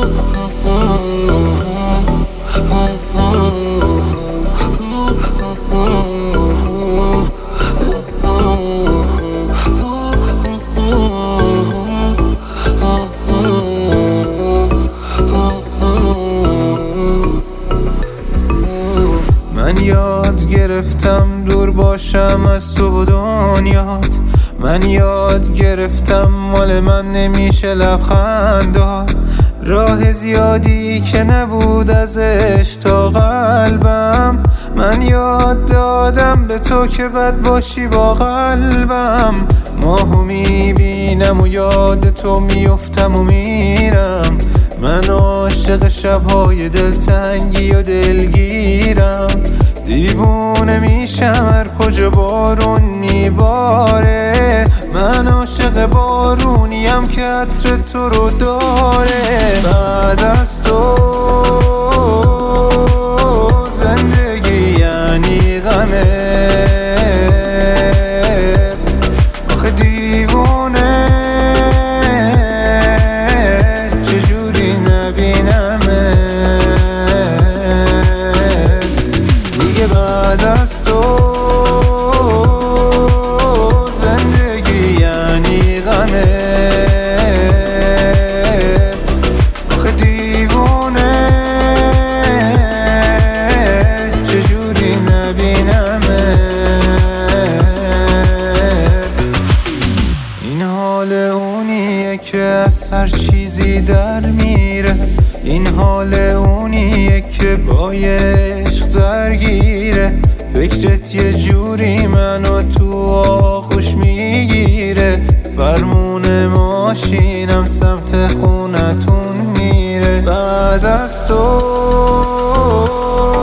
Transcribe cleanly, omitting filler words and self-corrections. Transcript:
من یاد گرفتم دور باشم از تو و دنیات. من یاد گرفتم مال من نمیشه لبخند داد. راه زیادی که نبود ازش تا قلبم. من یاد دادم به تو که بد باشی با قلبم. ماهو میبینم و یاد تو میفتم و میرم. من عاشق شبهای دلتنگی و دلگیرم. دیوونه میشم هر کجا بارون میباره. من عاشق بارونیم که عطر تو رو داره. بعد از تو زندگی یعنی غمه. آخه دیوونه چجوری نبینمه دیگه. بعد از تو زندگی یعنی غمه. آخه دیوونه چجوری نبینمه. این حال اونیه که از هر چیزی در میره. این حال اونیه که با عشق درگیره. فکرت یه جوری منو تو آغوش میگیره. فرمون ماشینم سمت خونتون میره. بعد از تو